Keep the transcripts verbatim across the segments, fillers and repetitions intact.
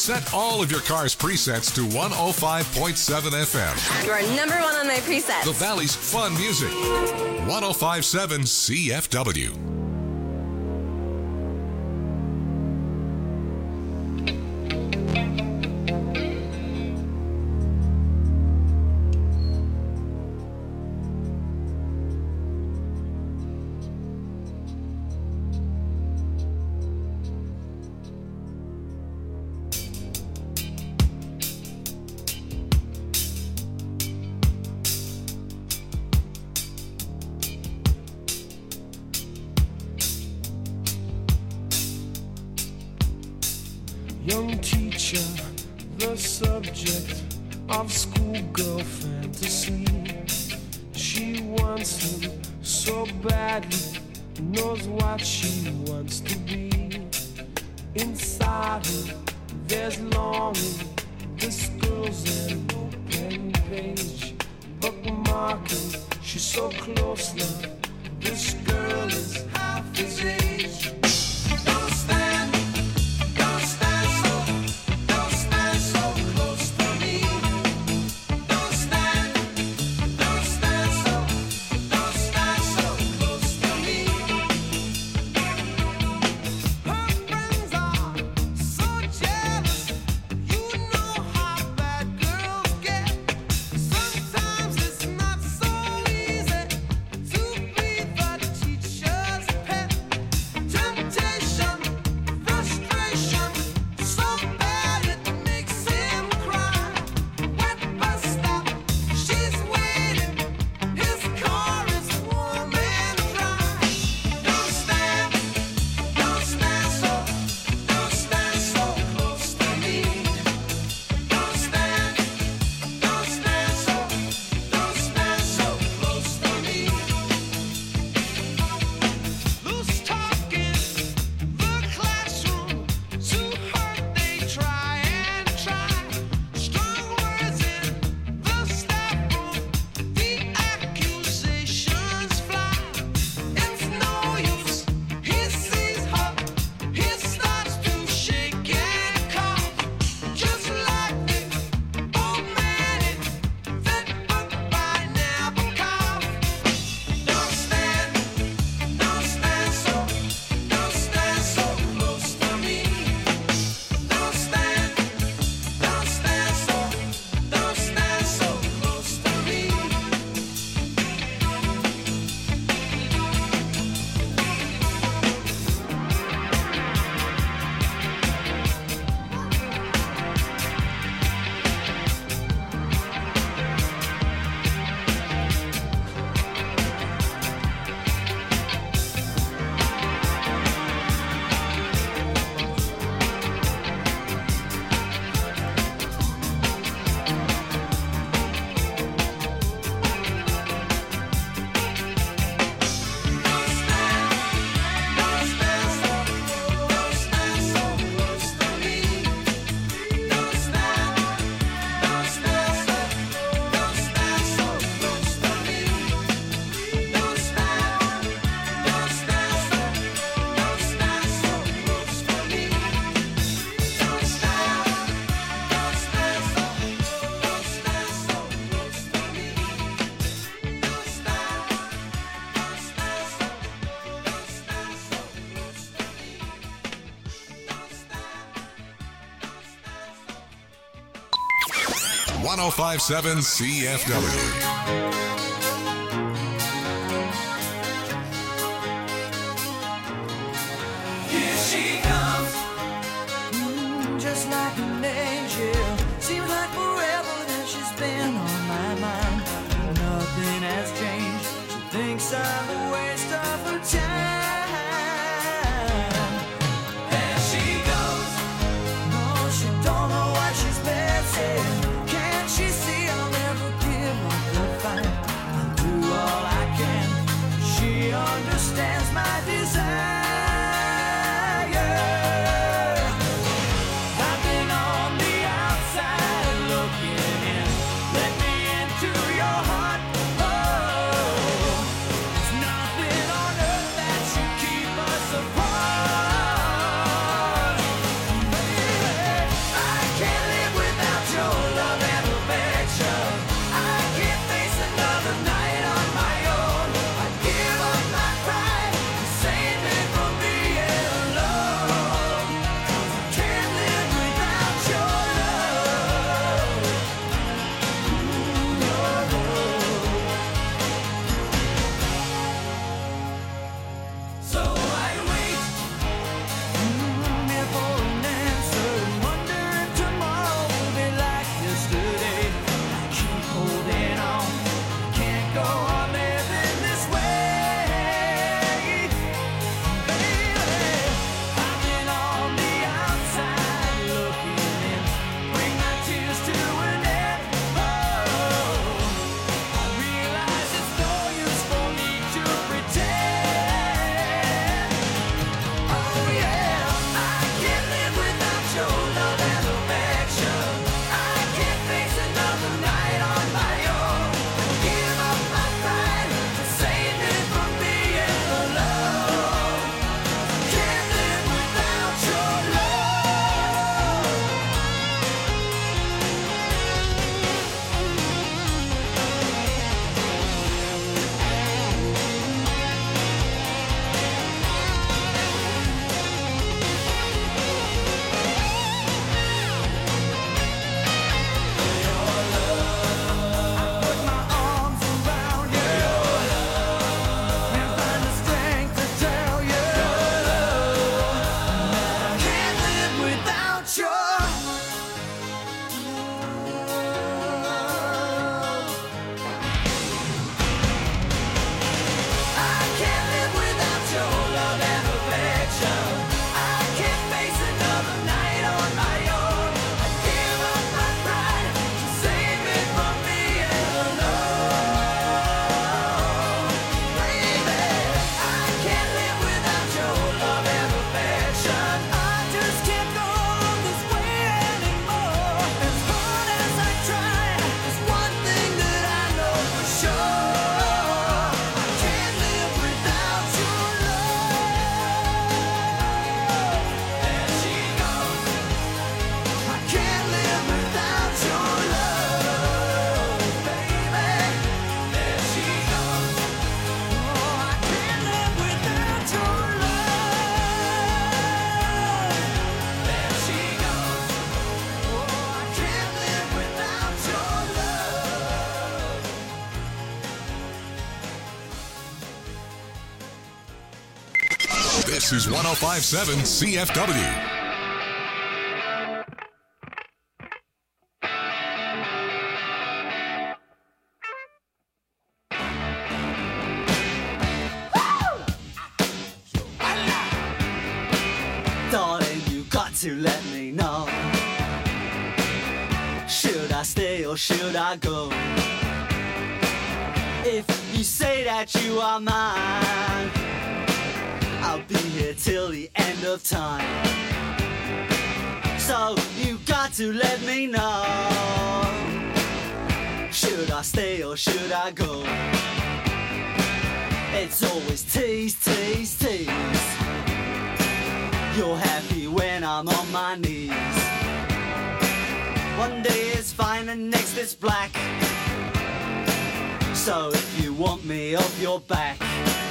Set all of your car's presets to one oh five point seven F M. You are number one on my presets. The Valley's fun music. one oh five point seven C F W. Young teacher, the subject of schoolgirl fantasy. She wants him so badly, knows what she wants to be. Inside her, there's longing. This girl's an open page, bookmarking. She's so close now. This girl is half his age. Don't stand. one oh five point seven C F W. Can't she see I'll never give up the fight? This is one oh five point seven C F W. Darling, you got to let me know. Should I stay or should I go? If you say that you are mine, I'll be here till the end of time. So you got to let me know. Should I stay or should I go? It's always tease, tease, tease. You're happy when I'm on my knees. One day it's fine and next it's black. So if you want me off your back,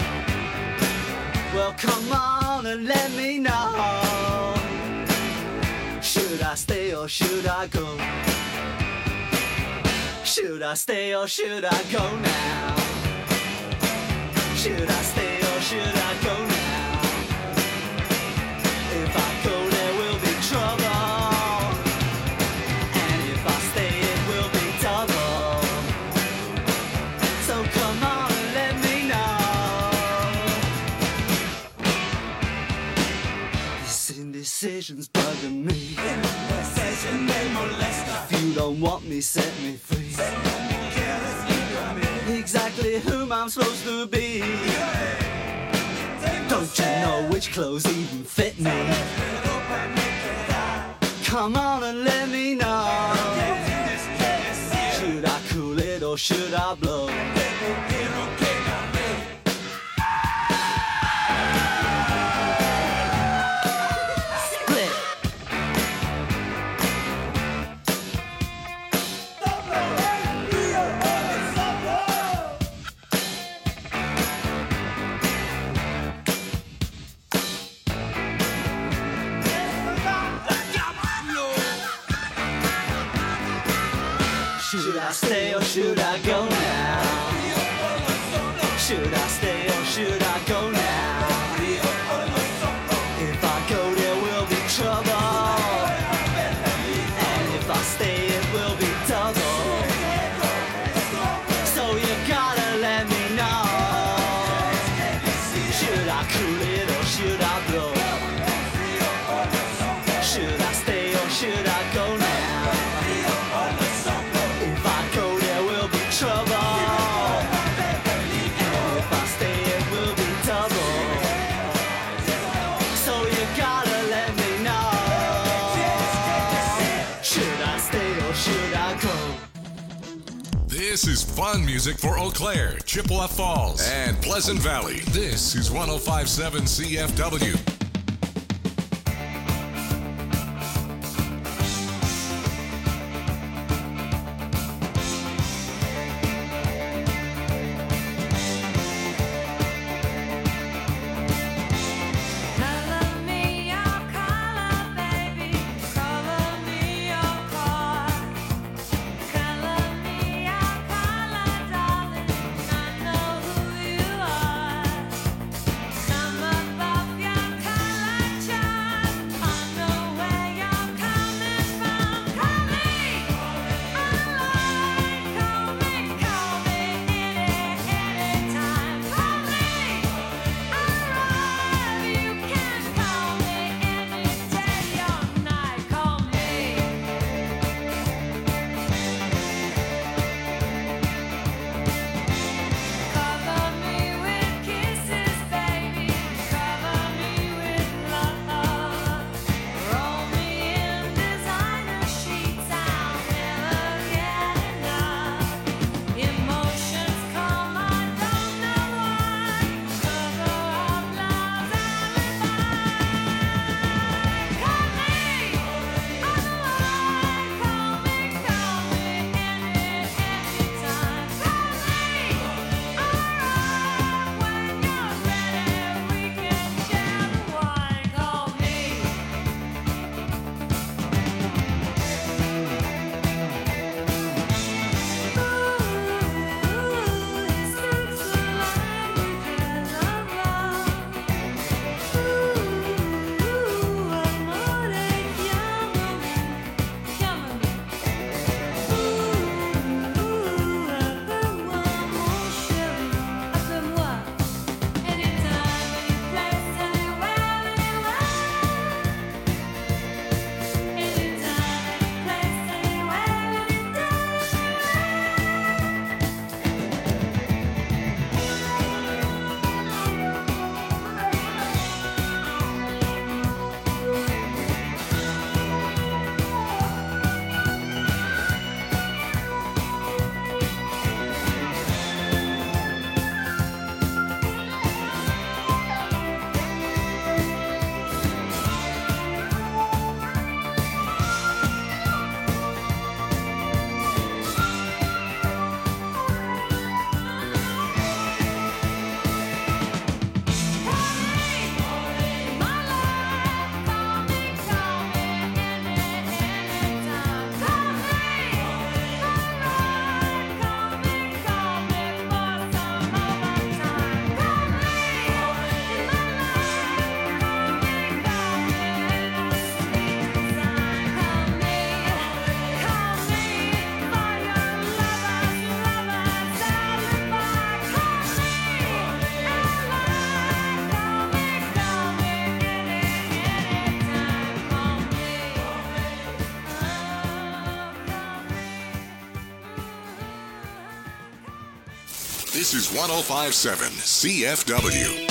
well come on and let me know. Should I stay or should I go? Should I stay or should I go now? Should I stay or should I go now? If I go there will be trouble, and if I stay it will be double. So come on and let me know. This indecision's bugging me. If you don't want me, set me free. Exactly whom I'm supposed to be. Don't you know which clothes even fit me? Come on and let me know. Should I cool it or should I blow? Split. Should I stay or should I go now? Should I stay or should I go now? If I go there will be trouble, and if I stay it will be double. So you gotta let me know. Should I cool it or should I blow? Should I stay or should I go now? This is fun music for Eau Claire, Chippewa Falls, and Pleasant Valley. This is one oh five point seven C F W. Above your This is one oh five point seven C F W.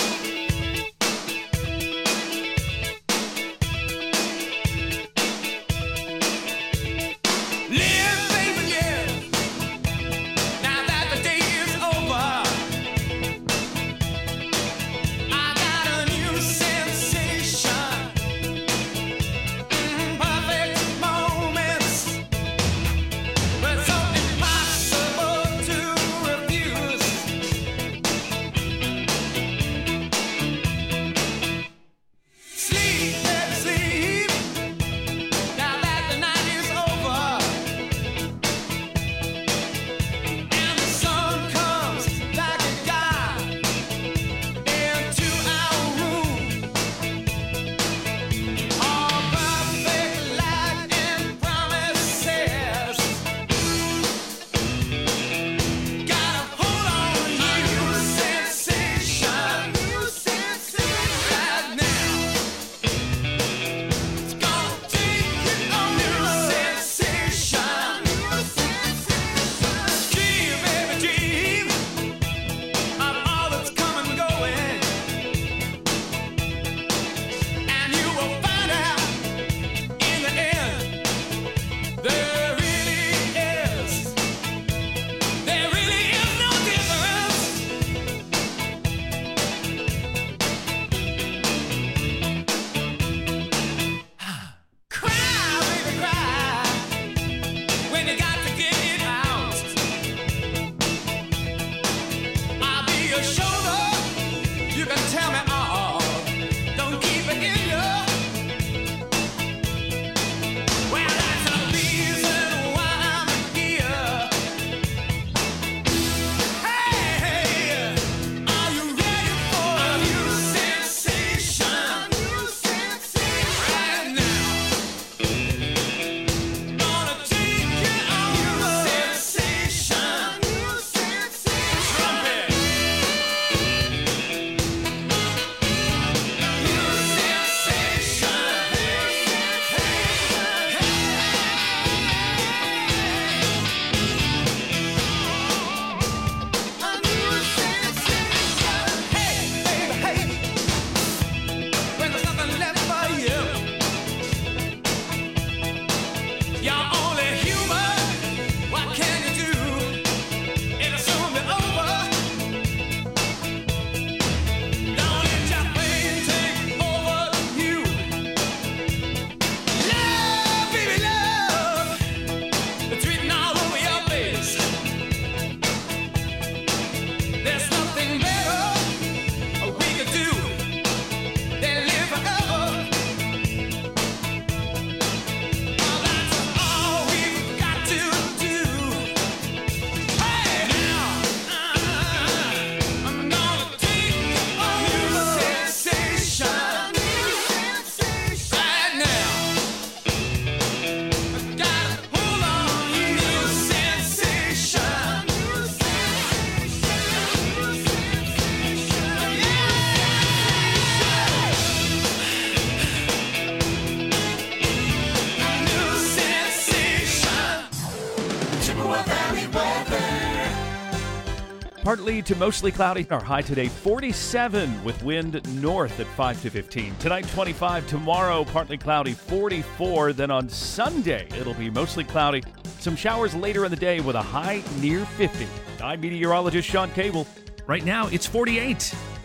Partly to mostly cloudy. Our high today, forty-seven with wind north at five to fifteen. Tonight, twenty-five. Tomorrow, partly cloudy, forty-four. Then on Sunday, it'll be mostly cloudy. Some showers later in the day with a high near fifty. I'm meteorologist Sean Cable. Right now, it's forty-eight.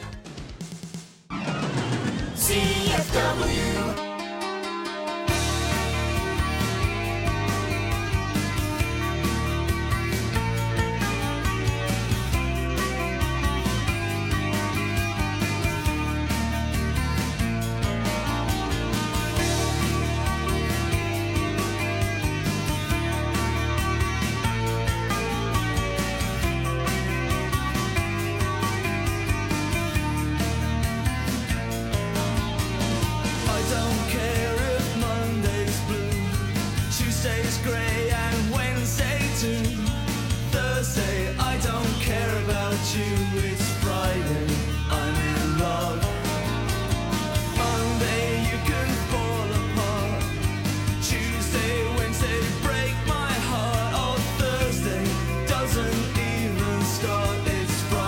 C F W. It's Friday.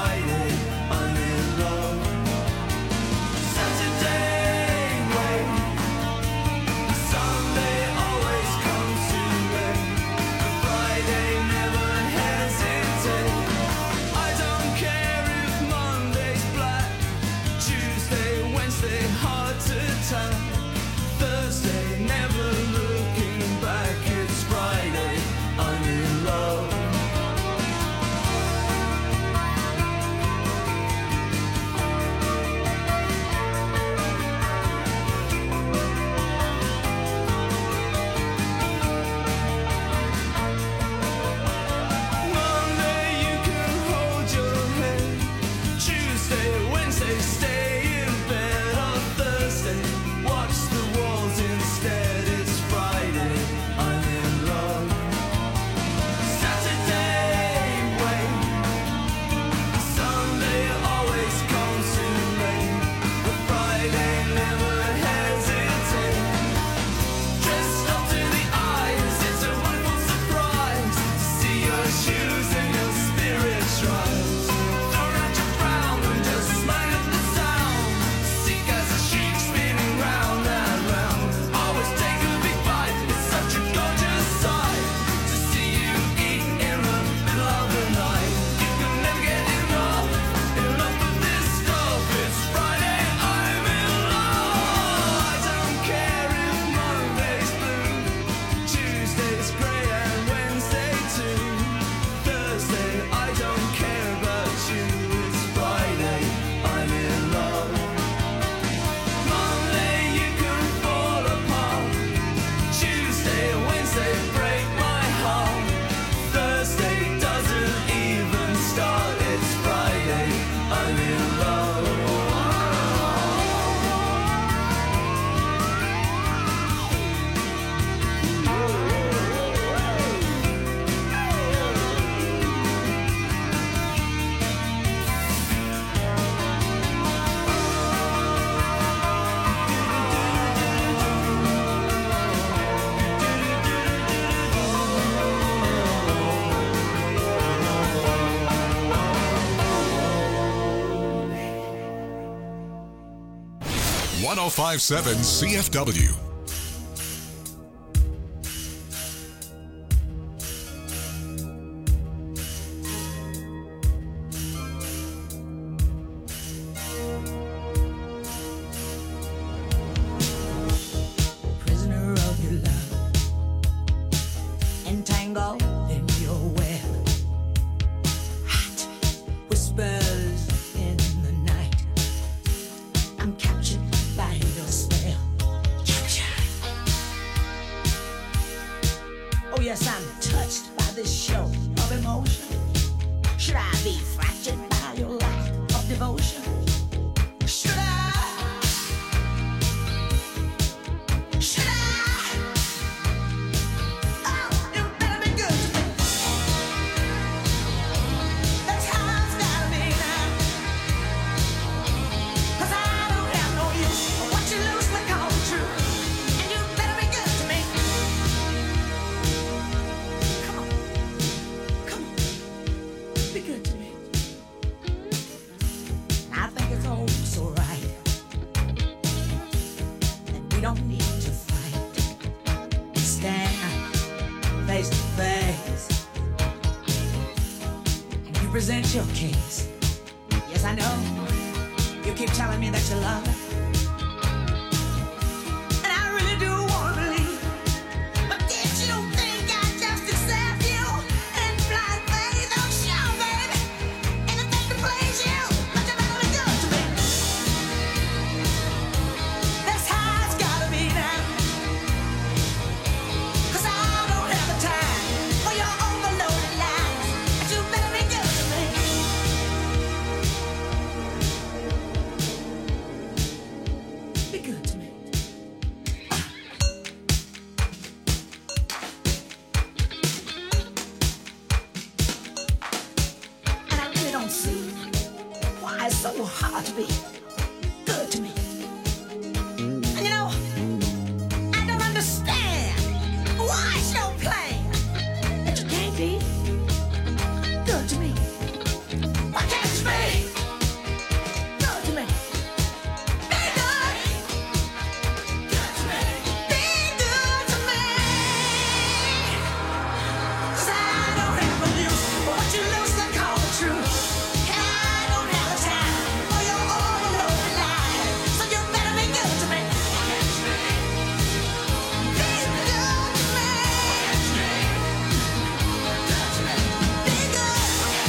one oh five point seven C F W. Prisoner of your love, entangled in your web. Hot whispers in the night. I'm captured by your spell. Captured. Oh yes, I'm touched by this show of emotion. Should I be fractured by your lack of devotion? Should I? Should I? Oh, you better be good to me. That's how it's gotta be now. 'Cause I don't have no use for what you loosely call the truth. And you better be good to me. Come on. Come on. Be good to me. I think it's oh so right. And we don't need to fight. Stand face to face. And you present your case. Yes, I know. You keep telling me that you love me. And I really do want to believe. But did you think I'd just accept you and blind faith? Oh, sure, baby. Anything to please you. But you better be good to me. That's how it's gotta be now. 'Cause I don't have the time for your overloaded lies. But you better be good to me. Be good to me. And I really don't see why it's so hard to be good to me. And you know, I don't understand why it's so plain that you can't be good to me. Why can't you be good to me? Be good. Good to me. Be good to me. 'Cause I don't have a use for what you loosely call the truth. And I don't have the time for your overloaded lies. So you better be good to me. Be good to me. Be good.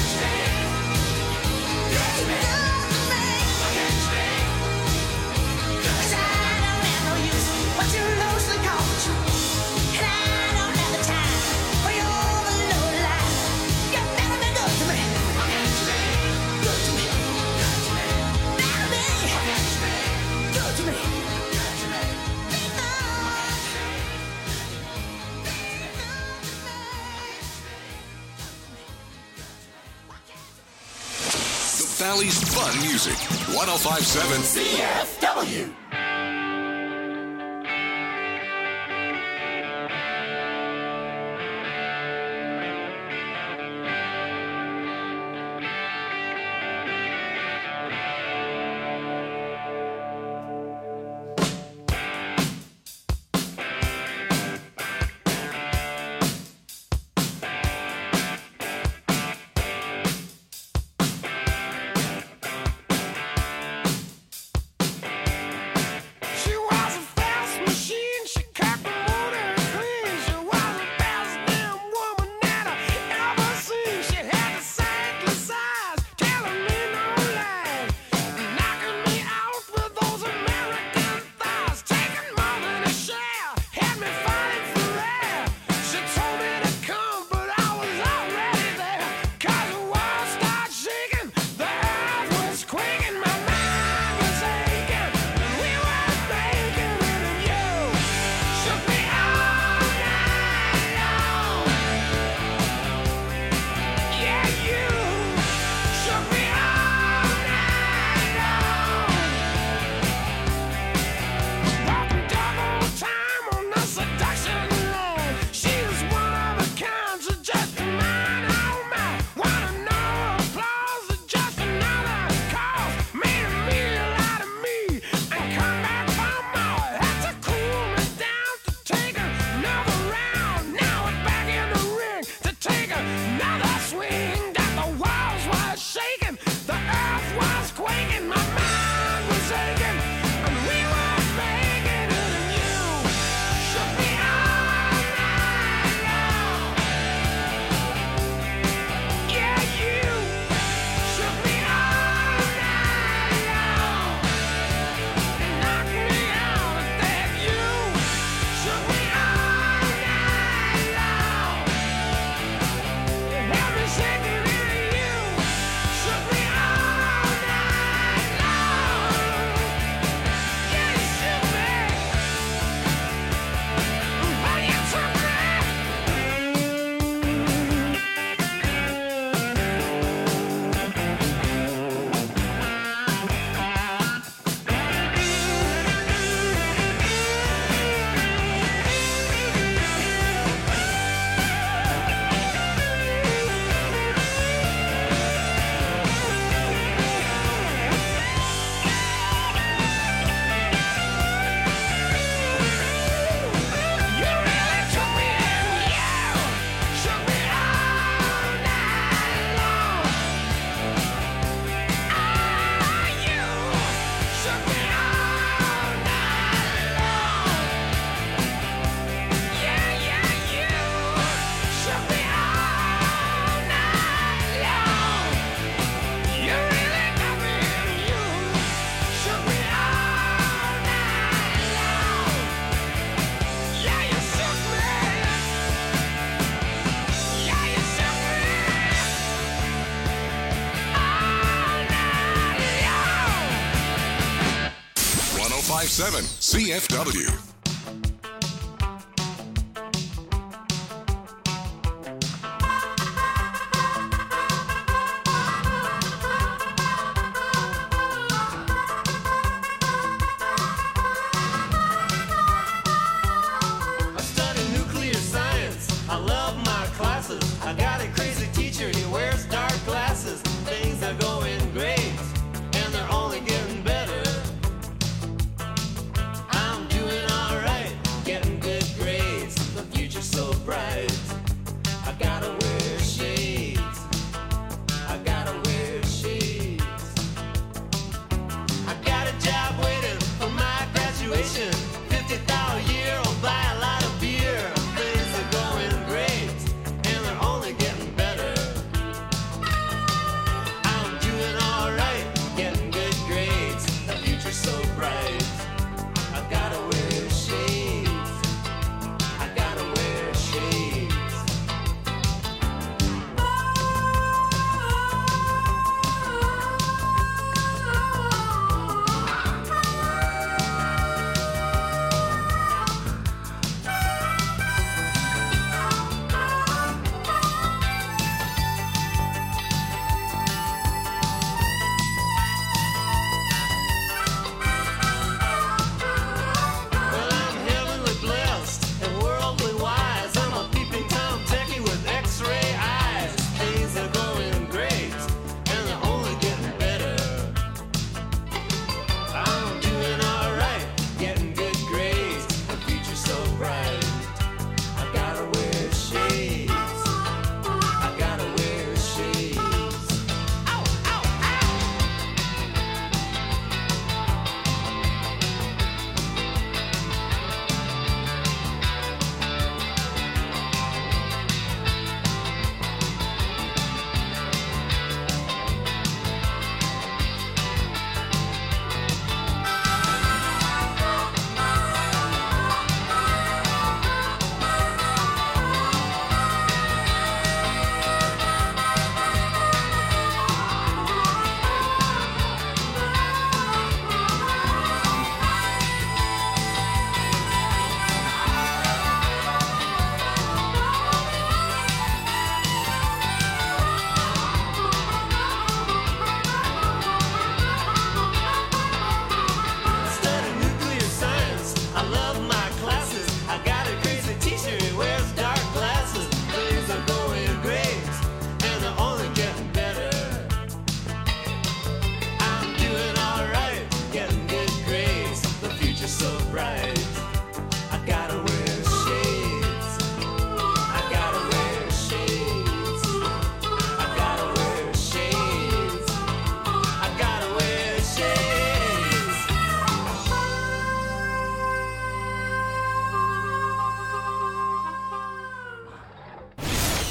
Be good to me. 'Cause I don't have no use for what you loosely call the truth. And I don't have the time for your overloaded lies. You better be good to me. Good to me. Better be good to me. Be The Valley's fun music. one oh five point seven C F W. another swing, that the walls were shaking, the earth was quaking, my mind was aching, and we were making it, and you shook me all night long. Yeah, you shook me all night long, and knocked me out of that. You shook me all night long. You had me shaking, and you shook me all night long. Yeah, you shook me. Oh, you took me. You really took me in, you shook me all night long. Ah, you shook me all night long. Yeah, yeah, you shook me all night long. You really got me in, you shook me all night long. Yeah, you shook me. Yeah, you shook me all night long. one oh five point seven C F W. I study nuclear science. I love my classes. I got a crazy teacher. He wears dark glasses. Things are going great, and they're only getting better. I'm doing all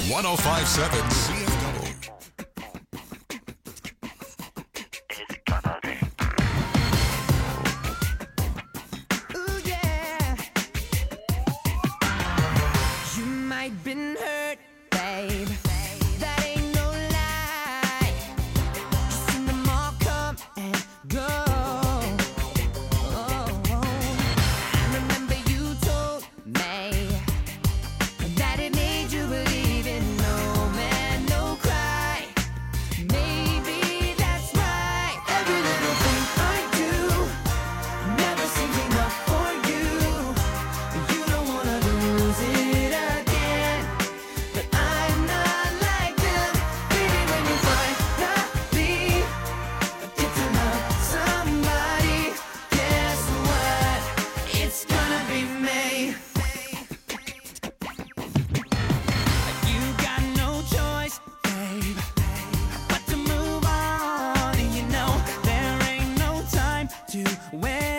one oh five point seven C F W. Ooh, yeah. You might been hurt, babe. That ain't no lie. Just seen them all come and go. Oh, I remember you told me that it made you believe in no man, no cry. Maybe that's right. Every little thing I do never seems enough for you. You don't wanna lose it again, but I'm not like them. Baby, when you finally get to love somebody, guess what? It's gonna be me. You got no choice, babe, but to move on. And you know there ain't no time to waste.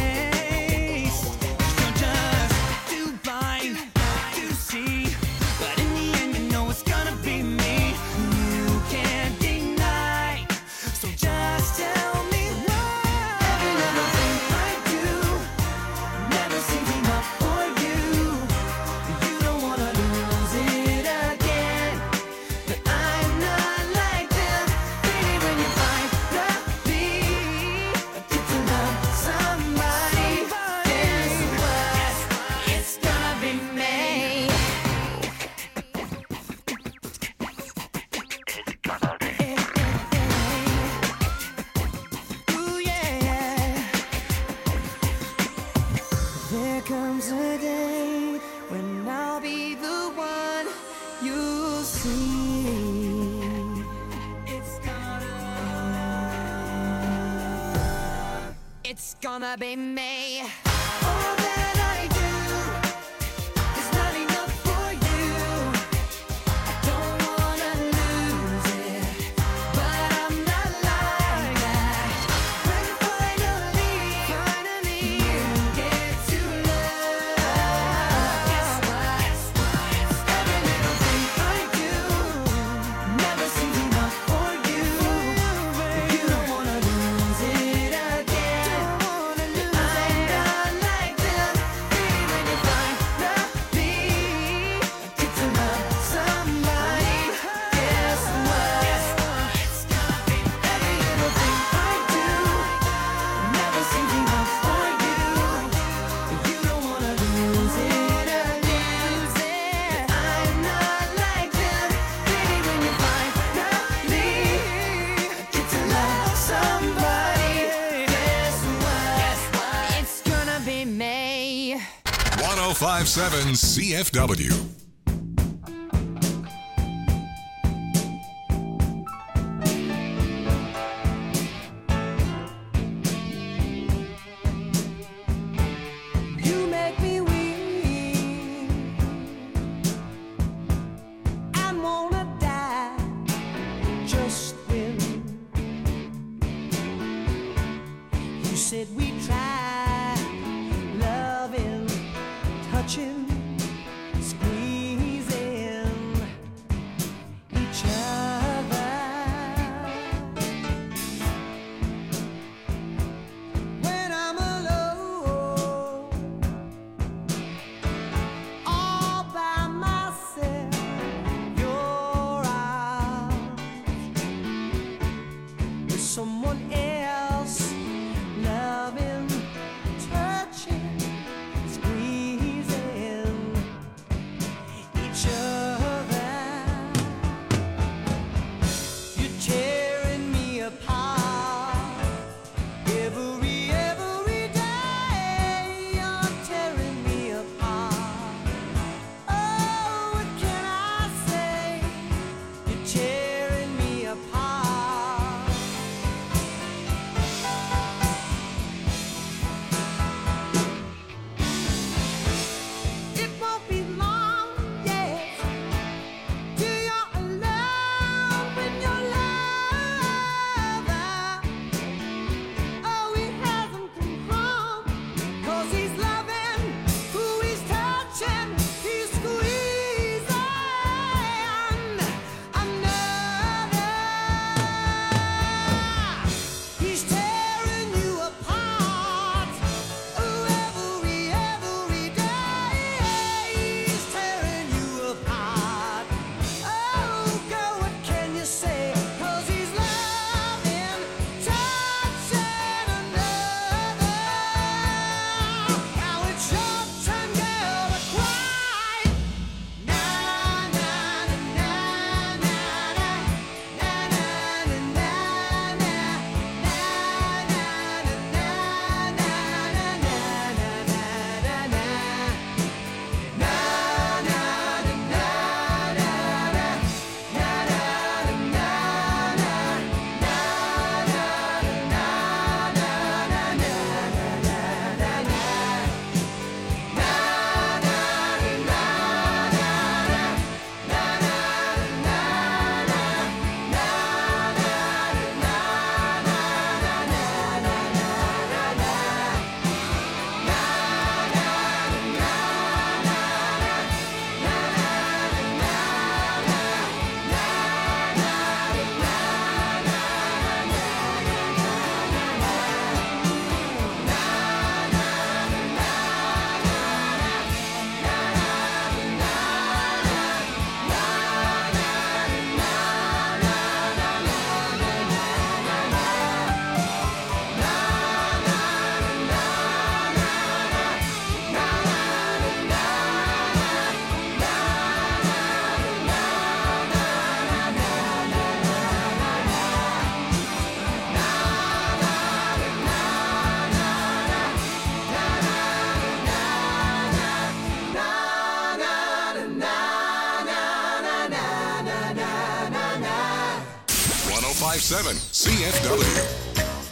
You're just too blind to see, but in the end you know it's gonna be me. You can't deny, so just tell me why. Every little thing I do never seems enough for you. You don't wanna lose it again, but I'm not like them. Baby, when you finally get to love somebody, guess what? It's gonna be me. Ooh, yeah. There comes a day when I'll be the one you see. It's gonna, it's gonna be me. All that I do is not enough for you. I don't wanna lose it, but I'm not like that. When finally, finally you get to love, guess what? Every little thing I do never seems enough for you. You don't wanna lose it again. I'm not like them. Baby, when you finally get to love somebody, guess what? It's gonna be every little thing I do never seems enough for you. You don't wanna lose it again. I'm not like them. Baby, when you finally get to love somebody, guess what? It's gonna be me. one oh five point seven C F W. You make me weak and wanna die just when you said we try loving, touching, squeezing each other. When I'm alone, all by myself, your arms with someone else, loving, touching, squeezing each other. You're tearing me apart. Every, every day you're tearing me apart. Oh, what can I say? You're tearing me apart. It won't be long, yes, till you're alone with your lover. Oh, he hasn't come home, 'cause he's loving who he's touching, he's squeezing. five seven C F W.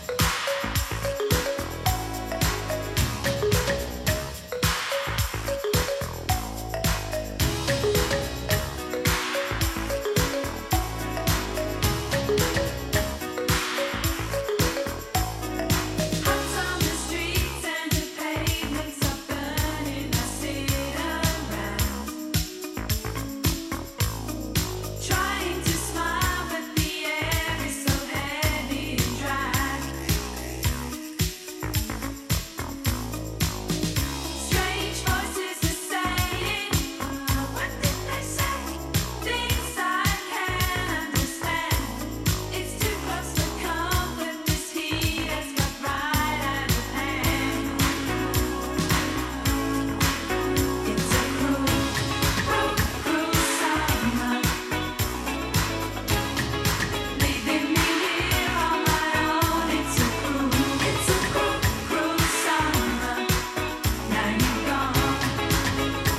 Trying to smile, but the air is so heavy and dry. Strange voices are saying, what did they say? Things I can't understand. It's too close to come, but this heat has got right out of hand. It's a cruel, cruel, cruel summer. Leaving me here on my own. It's a cruel, it's a cruel, cruel summer. Now you're gone.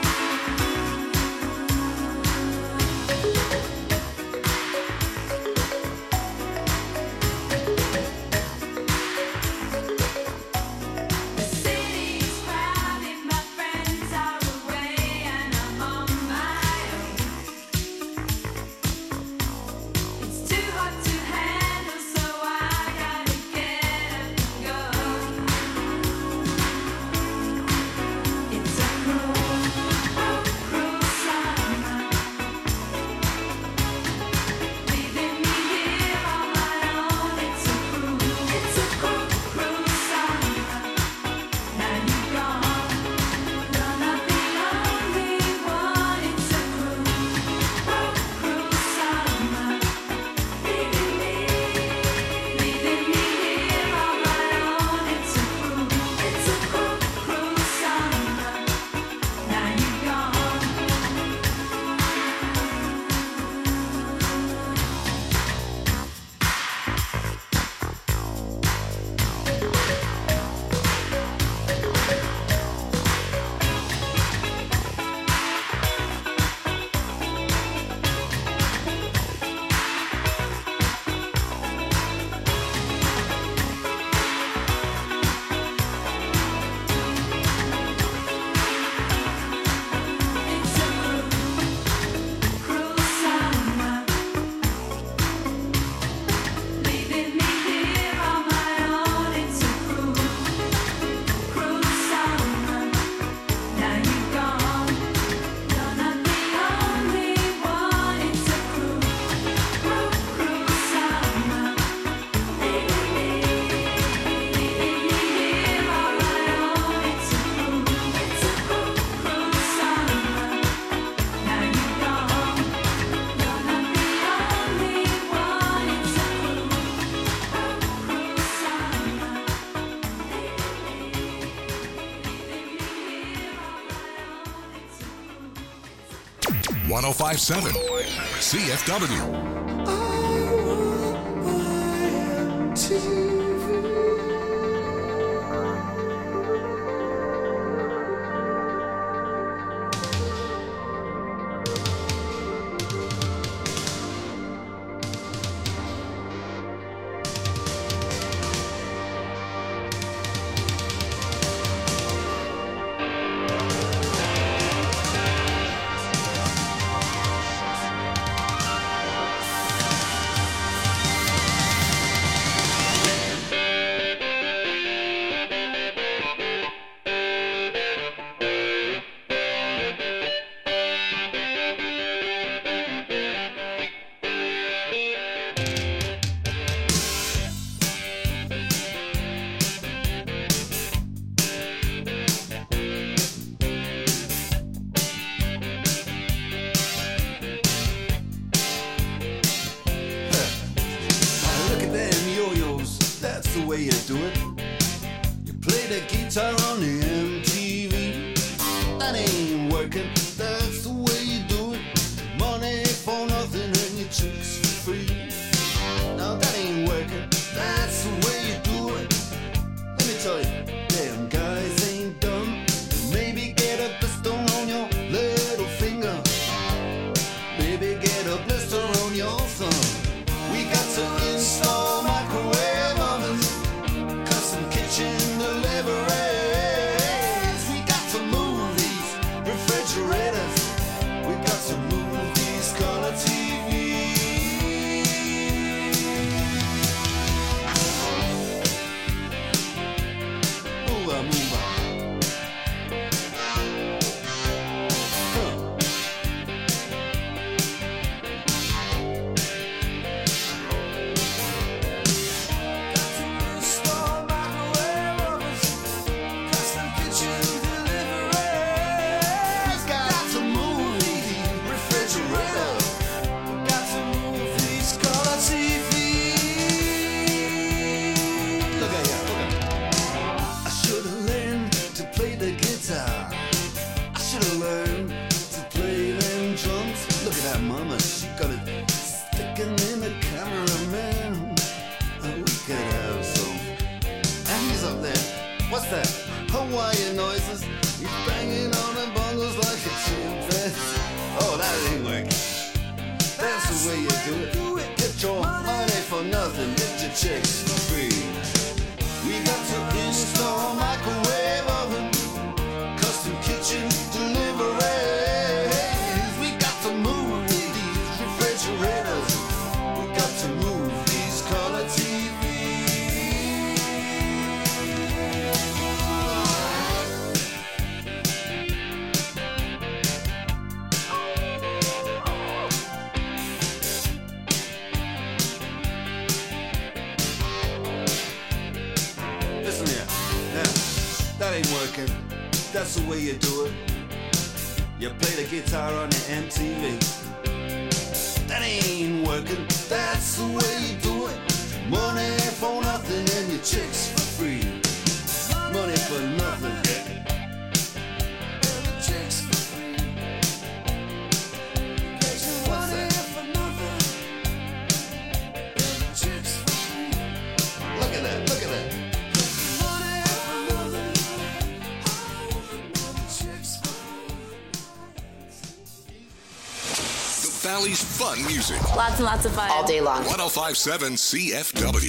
The city's crowded, my friends are away, and I'm on my own. It's too hot to handle, so I gotta get up and go. It's a cruel, cruel, cruel summer. Leaving me here on my own. It's a cruel, it's a cruel, cruel summer. Now you're gone. You're not the only one. It's a cruel, cruel, cruel summer. Leaving me, leaving me here on my own. It's a cruel, it's a cruel, cruel summer. Now you're gone. It's a cruel, cruel summer. Leaving me here on my own. It's a cruel, cruel summer. Now you're gone. You're not the only one. It's a cruel, cruel, cruel summer. Leaving me, leaving me here on my own. It's a cruel, it's a cruel, cruel summer. Now you're gone. You're not the only one. It's a cruel, cruel, cruel summer. one oh five seven C F W. Look at them yo-yos, that's the way you do it. You play the guitar on the M T V. That ain't working, that's the way you do it. Money for nothing and your chicks for free. Now that ain't working, that's the way you do it. Let me tell you, damn guys ain't dumb. Maybe get a blister on your little finger. Maybe get a blister on your thumb. We got to she got it sticking in the cameraman. And we could have some. And he's up there. What's that? Hawaiian noises. He's banging on the bongos like a chimpanzee. Oh, that ain't working. That's the way you do it. Get your money for nothing. Get your chicks for free. We got to install a microwave oven, custom kitchen deliveries. We got to move these refrigerators. We got to move these color T Vs. Listen here, now, that ain't working. That's the way you do it. You play the guitar on the M T V. That ain't working. That's the way you do it. Money for nothing and your chicks for free. Money for nothing. And your chicks for free. What's that? And your chicks for free. Look at that, look at that. Valley's fun music. Lots and lots of fun. All day long. one oh five point seven C F W.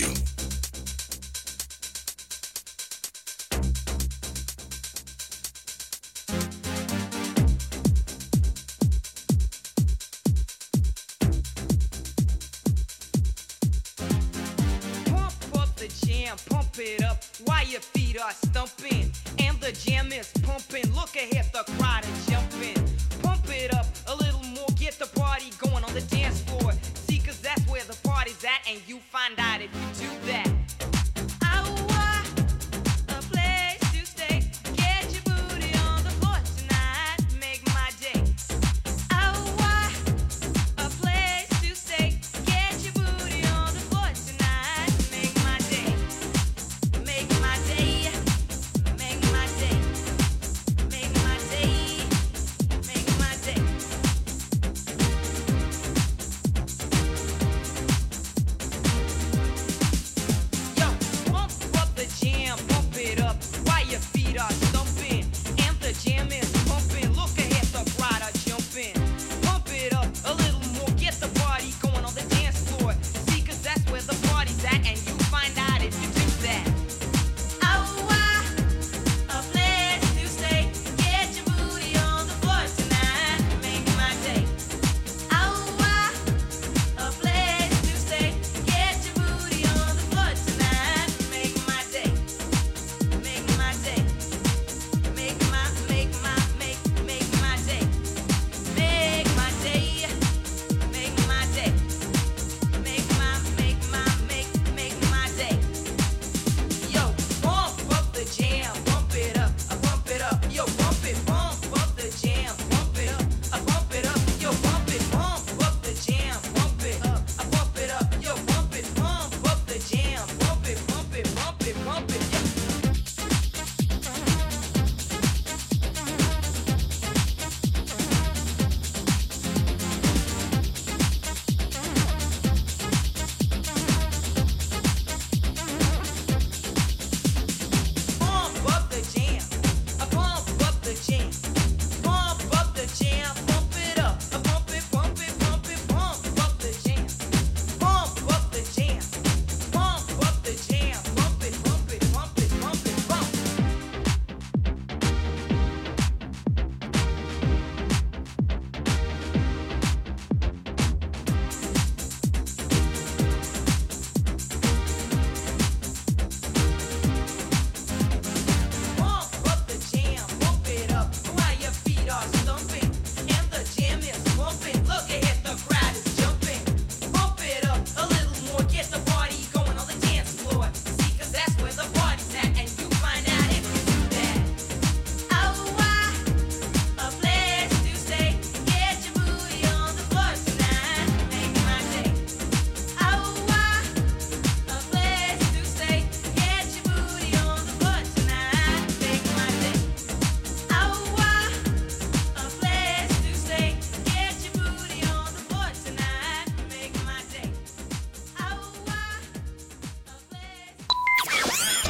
Pump up the jam, pump it up while your feet are stumping. And the jam is pumping. Look ahead, the crowd is jumping. Pump it up a little more, get the party going on the dance floor. See, cause that's where the party's at, and you find out if you do that. Ow, a place to stay. Get your booty on the floor tonight. Make my day. Ow, a place to stay. Get your booty on the floor tonight. Make my day. Make my day. Make my day. Make my day. Make my day.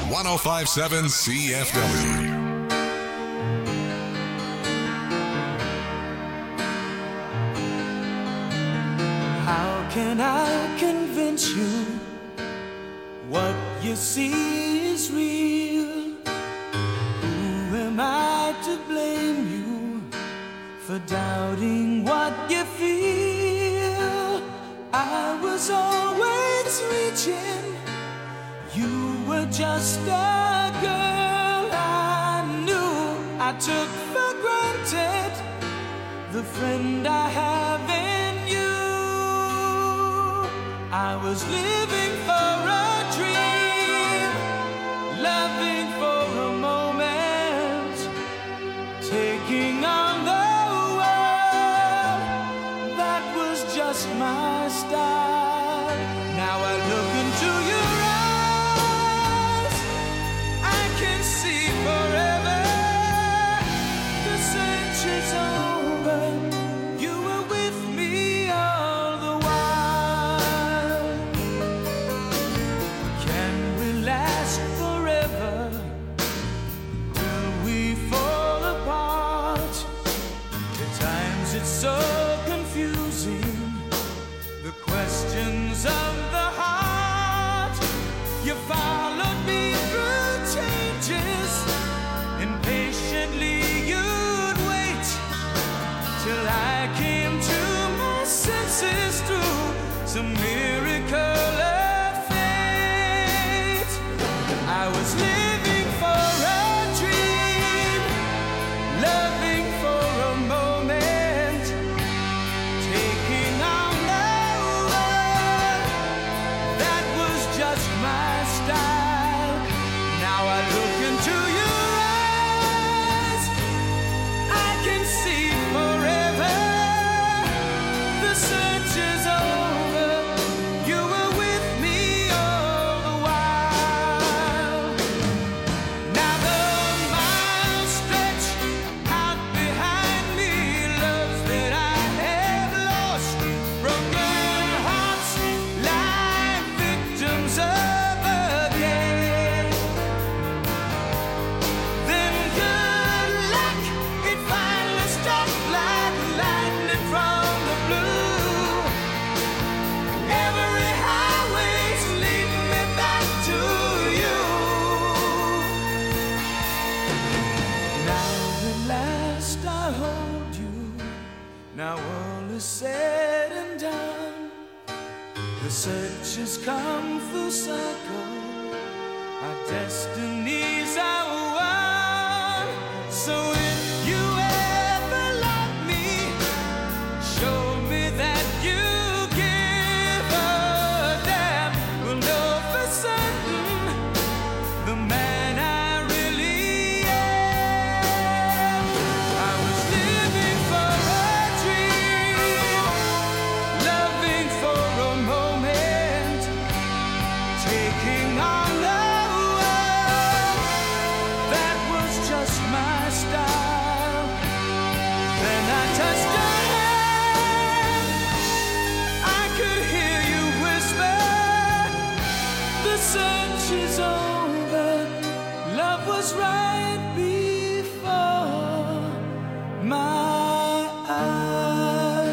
one oh five seven C F W. How can I convince you what you see is real? Who am I to blame you for doubting what you feel? I was always reaching, you were just a girl I knew. I took for granted the friend I have in you. I was living for a dream, loving for a moment, taking on the world. That was just my style. Now I look into your eyes, I can see forever. The search is over, you were with me all the while. Can we last forever? Will we fall apart? At times it's so confusing, the questions of the heart. You followed me through changes, and patiently you'd wait till I came to my senses through some miracle of fate. I was living for a dream, loving for a moment, taking on the world. That was just my style. Now I look into your eyes, I can see forever. The search is over, you were with me all the while. Now the miles stretch out behind me, loves that I have lost, broken hearts lie victims of again. Then good luck, it finally struck like lightning from the blue. Every highway's leading me back to you. Now at last I hold you. Now all is said and done. The search has come full circle. Our destinies are one. So if you ever love me, show me that you give a damn. We'll know for certain the man I really am. I was living for a dream, loving for a moment, taking on the world. That was just my style. Then I touched your hand, I could hear you whisper, the search is over, love was right before my eyes.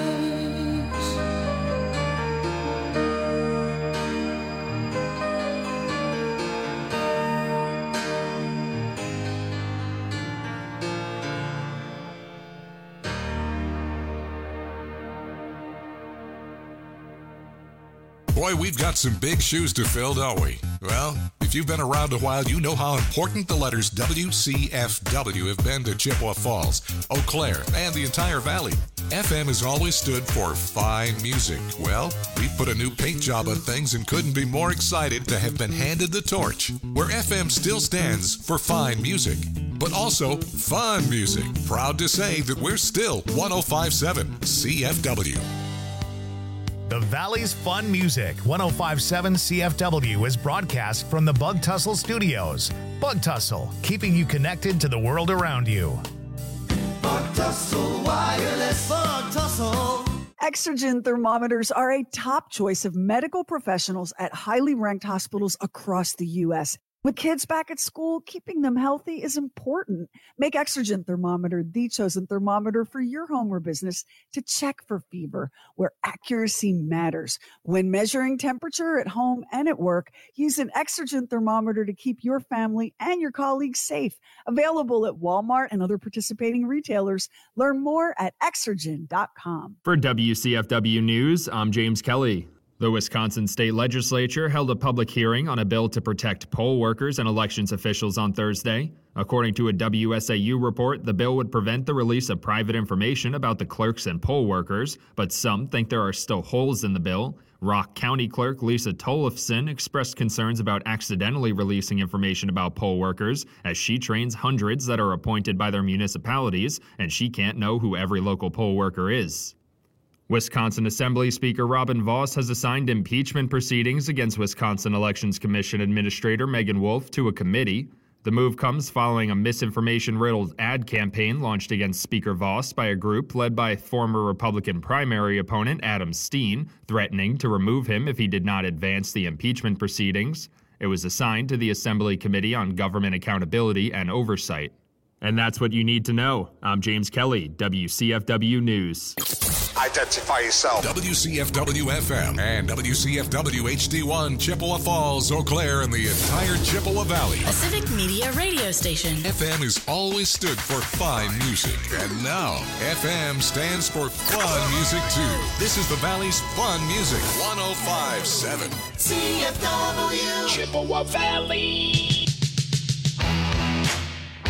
Boy, we've got some big shoes to fill, don't we? Well, if you've been around a while, you know how important the letters W C F W have been to Chippewa Falls, Eau Claire, and the entire valley. F M has always stood for fine music. Well, we've put a new paint job on things and couldn't be more excited to have been handed the torch, where F M still stands for fine music, but also fun music. Proud to say that we're still one oh five point seven C F W. The Valley's Fun Music, one oh five point seven C F W, is broadcast from the Bug Tussle Studios. Bug Tussle, keeping you connected to the world around you. Bug Tussle Wireless. Bug Tussle. Exergen thermometers are a top choice of medical professionals at highly ranked hospitals across the U S With kids back at school, keeping them healthy is important. Make Exergen Thermometer the chosen thermometer for your home or business to check for fever, where accuracy matters. When measuring temperature at home and at work, use an Exergen Thermometer to keep your family and your colleagues safe. Available at Walmart and other participating retailers. Learn more at exergen dot com. For W C F W News, I'm James Kelly. The Wisconsin State Legislature held a public hearing on a bill to protect poll workers and elections officials on Thursday. According to a W S A U report, the bill would prevent the release of private information about the clerks and poll workers, but some think there are still holes in the bill. Rock County Clerk Lisa Tollefson expressed concerns about accidentally releasing information about poll workers, as she trains hundreds that are appointed by their municipalities, and she can't know who every local poll worker is. Wisconsin Assembly Speaker Robin Vos has assigned impeachment proceedings against Wisconsin Elections Commission Administrator Megan Wolf to a committee. The move comes following a misinformation-riddled ad campaign launched against Speaker Vos by a group led by former Republican primary opponent Adam Steen, threatening to remove him if he did not advance the impeachment proceedings. It was assigned to the Assembly Committee on Government Accountability and Oversight. And that's what you need to know. I'm James Kelly, W C F W News. Identify yourself. W C F W F M and W C F W H D one, Chippewa Falls, Eau Claire, and the entire Chippewa Valley. A Civic Media radio station. F M has always stood for fine music, and now F M stands for fun music too. This is the Valley's fun music. one oh five point seven C F W Chippewa Valley.